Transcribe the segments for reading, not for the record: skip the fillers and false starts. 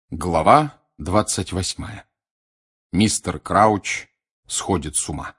Глава 28. Мистер Крауч сходит с ума.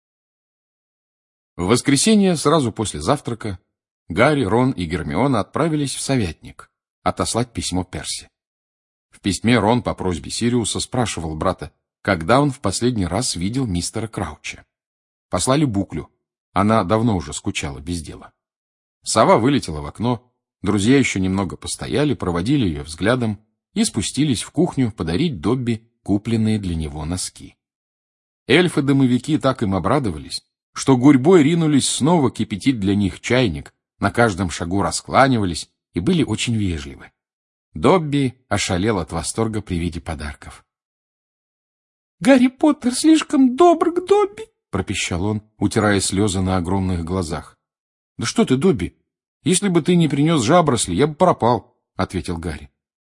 В воскресенье, сразу после завтрака, Гарри, Рон и Гермиона отправились в Совятник отослать письмо Перси. В письме Рон по просьбе Сириуса спрашивал брата, когда он в последний раз видел мистера Крауча. Послали Буклю. Она давно уже скучала без дела. Сова вылетела в окно, друзья еще немного постояли, проводили ее взглядом и спустились в кухню подарить Добби купленные для него носки. Эльфы-домовики так им обрадовались, что гурьбой ринулись снова кипятить для них чайник, на каждом шагу раскланивались и были очень вежливы. Добби ошалел от восторга при виде подарков. — Гарри Поттер слишком добр к Добби, — пропищал он, утирая слезы на огромных глазах. — Да что ты, Добби, если бы ты не принес жабросли, я бы пропал, — ответил Гарри.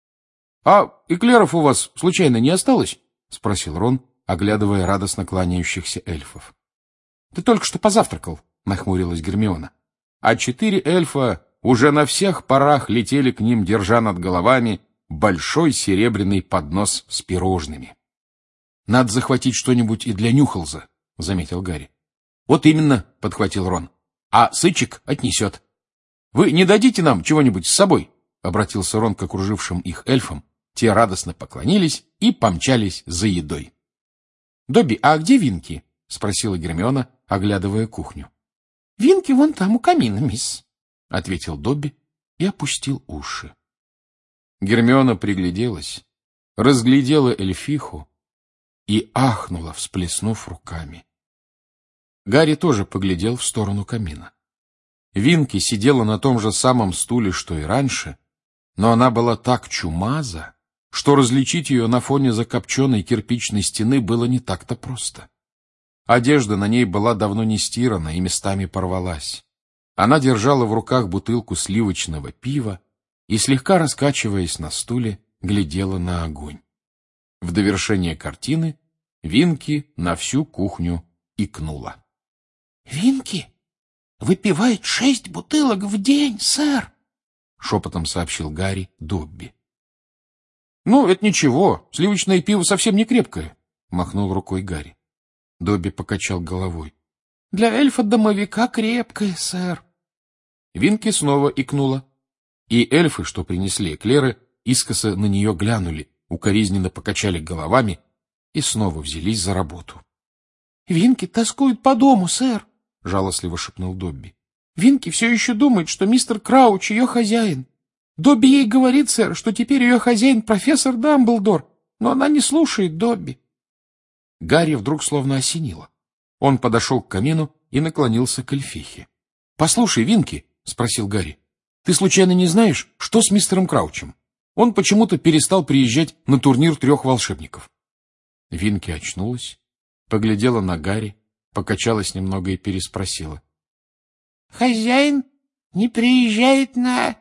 — А эклеров у вас случайно не осталось? — спросил Рон, оглядывая радостно кланяющихся эльфов. — Ты только что позавтракал, — нахмурилась Гермиона. А 4 эльфа уже на всех парах летели к ним, держа над головами большой серебряный поднос с пирожными. — Надо захватить что-нибудь и для Нюхалза, — заметил Гарри. — Вот именно, — подхватил Рон. — А Сычек отнесет. — Вы не дадите нам чего-нибудь с собой? — обратился Рон к окружившим их эльфам. Те радостно поклонились и помчались за едой. — Добби, а где Винки? — спросила Гермиона, оглядывая кухню. — Винки вон там у камина, мисс, — ответил Добби и опустил уши. Гермиона пригляделась, разглядела эльфиху и ахнула, всплеснув руками. Гарри тоже поглядел в сторону камина. Винки сидела на том же самом стуле, что и раньше, но она была так чумаза, что различить ее на фоне закопченной кирпичной стены было не так-то просто. Одежда на ней была давно не стирана и местами порвалась. Она держала в руках бутылку сливочного пива и, слегка раскачиваясь на стуле, глядела на огонь. В довершение картины Винки на всю кухню икнула. — Винки выпивает 6 бутылок в день, сэр, — шепотом сообщил Гарри Добби. — Ну, это ничего, сливочное пиво совсем не крепкое, — махнул рукой Гарри. Добби покачал головой. — Для эльфа-домовика крепкое, сэр. Винки снова икнула, и эльфы, что принесли эклеры, искоса на нее глянули, укоризненно покачали головами и снова взялись за работу. — Винки тоскует по дому, сэр, — жалостливо шепнул Добби. — Винки все еще думает, что мистер Крауч ее хозяин. Добби ей говорит, сэр, что теперь ее хозяин профессор Дамблдор, но она не слушает Добби. Гарри вдруг словно осенило. Он подошел к камину и наклонился к эльфихе. — Послушай, Винки, — спросил Гарри, — ты случайно не знаешь, что с мистером Краучем? Он почему-то перестал приезжать на турнир 3 волшебников. Винки очнулась, поглядела на Гарри, покачалась немного и переспросила. — Хозяин не приезжает на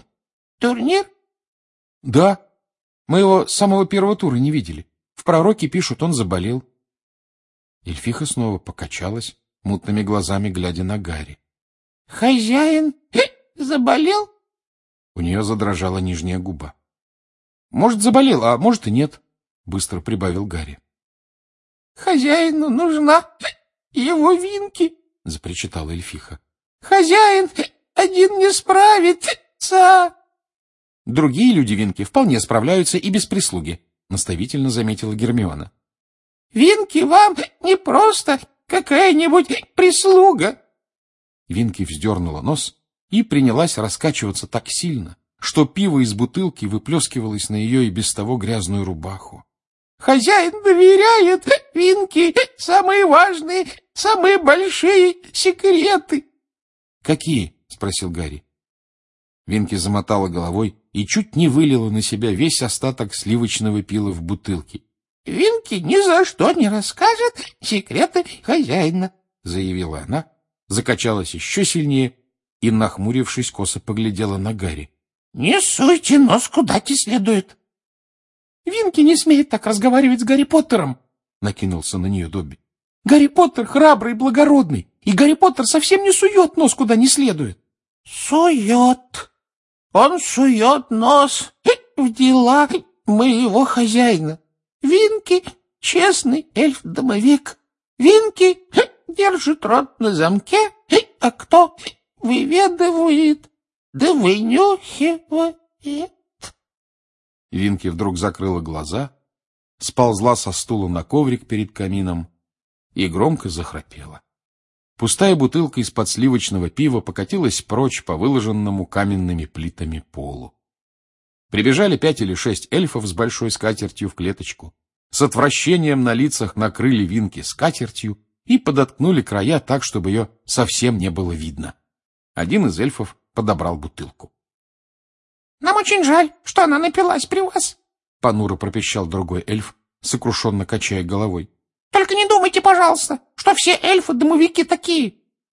турнир? — Да. Мы его с самого первого тура не видели. В пророке пишут, он заболел. Эльфиха снова покачалась, мутными глазами глядя на Гарри. — Хозяин заболел? У нее задрожала нижняя губа. — Может, заболел, а может и нет, — быстро прибавил Гарри. — Хозяину нужна его Винки, — запричитала эльфиха. — Хозяин один не справится. — Другие люди Винки вполне справляются и без прислуги, — наставительно заметила Гермиона. — Винки вам не просто какая-нибудь прислуга. Винки вздернула нос и принялась раскачиваться так сильно, что пиво из бутылки выплескивалось на ее и без того грязную рубаху. — Хозяин доверяет Винки самые важные, самые большие секреты. — Какие? — спросил Гарри. Винки замотала головой и чуть не вылила на себя весь остаток сливочного пива в бутылке. — Винки ни за что не расскажет секреты хозяина, — заявила она, закачалась еще сильнее и, нахмурившись, косо поглядела на Гарри. — Не суйте нос куда не следует. — Винки не смеет так разговаривать с Гарри Поттером, — накинулся на нее Добби. — Гарри Поттер храбрый и благородный, и Гарри Поттер совсем не сует нос куда не следует. — Сует. Он сует нос в дела моего хозяина. Винки — честный эльф-домовик. Винки держит рот на замке, а кто выведывает, да вынюхивает. Винки вдруг закрыла глаза, сползла со стула на коврик перед камином и громко захрапела. Пустая бутылка из-под сливочного пива покатилась прочь по выложенному каменными плитами полу. Прибежали 5 или 6 эльфов с большой скатертью в клеточку, с отвращением на лицах накрыли Винки скатертью и подоткнули края так, чтобы ее совсем не было видно. Один из эльфов подобрал бутылку. — Нам очень жаль, что она напилась при вас, — понуро пропищал другой эльф, сокрушенно качая головой. — Только не думайте, пожалуйста, что все эльфы-домовики такие.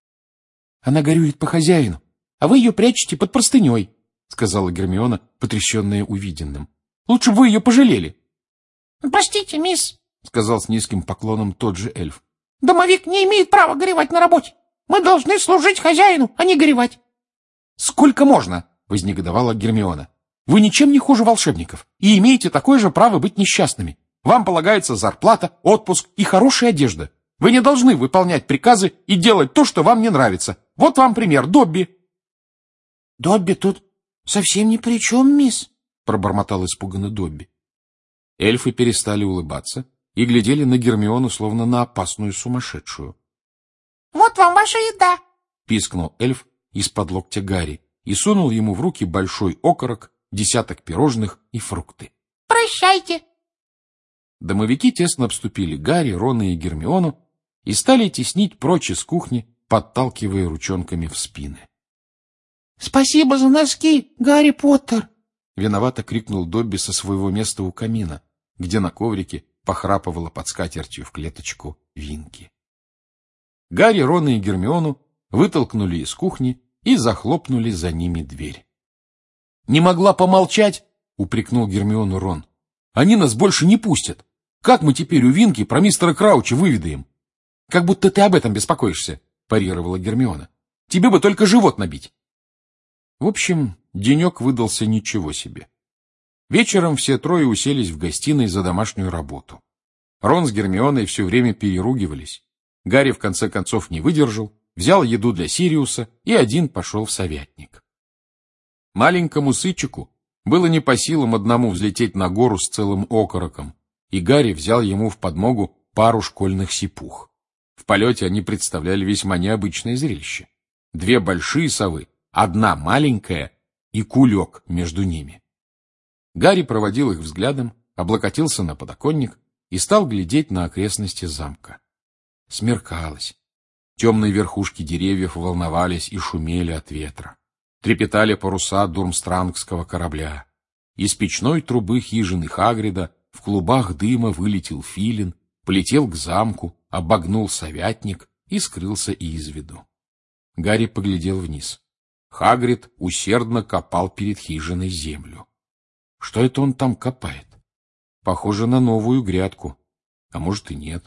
— Она горюет по хозяину, а вы ее прячете под простыней, — сказала Гермиона, потрясенная увиденным. — Лучше бы вы ее пожалели. — Простите, мисс, — сказал с низким поклоном тот же эльф. — домовик не имеет права горевать на работе. Мы должны служить хозяину, а не горевать. — Сколько можно? — вознегодовала Гермиона. — Вы ничем не хуже волшебников и имеете такое же право быть несчастными. Вам полагается зарплата, отпуск и хорошая одежда. Вы не должны выполнять приказы и делать то, что вам не нравится. Вот вам пример, Добби. — Добби тут совсем ни при чем, мисс, — пробормотал испуганно Добби. Эльфы перестали улыбаться и глядели на Гермиону, словно на опасную сумасшедшую. — Вот вам ваша еда, — пискнул эльф из-под локтя Гарри и сунул ему в руки большой окорок, 10 пирожных и фрукты. — Прощайте. Домовики тесно обступили Гарри, Рона и Гермиону и стали теснить прочь из кухни, подталкивая ручонками в спины. — Спасибо за носки, Гарри Поттер! — виновато крикнул Добби со своего места у камина, где на коврике похрапывала под скатертью в клеточку Винки. Гарри, Рона и Гермиону вытолкнули из кухни и захлопнули за ними дверь. — Не могла помолчать? — упрекнул Гермиону Рон. — Они нас больше не пустят. Как мы теперь у Винки про мистера Крауча выведаем? — Как будто ты об этом беспокоишься, — парировала Гермиона. — Тебе бы только живот набить. В общем, денек выдался ничего себе. Вечером все трое уселись в гостиной за домашнюю работу. Рон с Гермионой все время переругивались. Гарри в конце концов не выдержал, взял еду для Сириуса и один пошел в совятник. Маленькому сычику было не по силам одному взлететь на гору с целым окороком, и Гарри взял ему в подмогу пару школьных сипух. В полете они представляли весьма необычное зрелище. 2 большие совы, 1 маленькая и кулек между ними. Гарри проводил их взглядом, облокотился на подоконник и стал глядеть на окрестности замка. Смеркалось. Темные верхушки деревьев волновались и шумели от ветра. Трепетали паруса дурмстрангского корабля. Из печной трубы хижины Хагрида в клубах дыма вылетел филин, полетел к замку, обогнул совятник и скрылся из виду. Гарри поглядел вниз. Хагрид усердно копал перед хижиной землю. Что это он там копает? Похоже на новую грядку. А может и нет.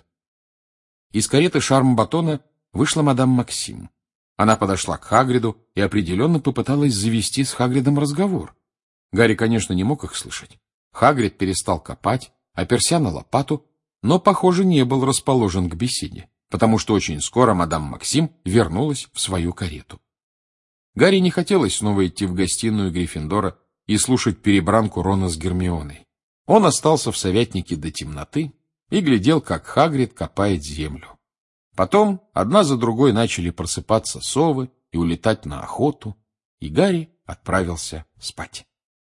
Из кареты Шарм-Батона вышла мадам Максим. Она подошла к Хагриду и определенно попыталась завести с Хагридом разговор. Гарри, конечно, не мог их слышать. Хагрид перестал копать, оперся на лопату, но, похоже, не был расположен к беседе, потому что очень скоро мадам Максим вернулась в свою карету. Гарри не хотелось снова идти в гостиную Гриффиндора и слушать перебранку Рона с Гермионой. Он остался в совятнике до темноты и глядел, как Хагрид копает землю. Потом одна за другой начали просыпаться совы и улетать на охоту, и Гарри отправился спать.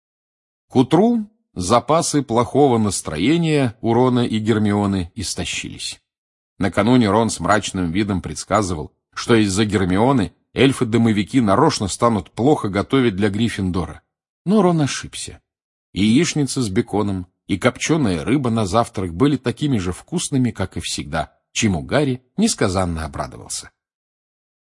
К утру запасы плохого настроения у Рона и Гермионы истощились. Накануне Рон с мрачным видом предсказывал, что из-за Гермионы эльфы-домовики нарочно станут плохо готовить для Гриффиндора. Но Рон ошибся. И яичница с беконом, и копченая рыба на завтрак были такими же вкусными, как и всегда, чему Гарри несказанно обрадовался.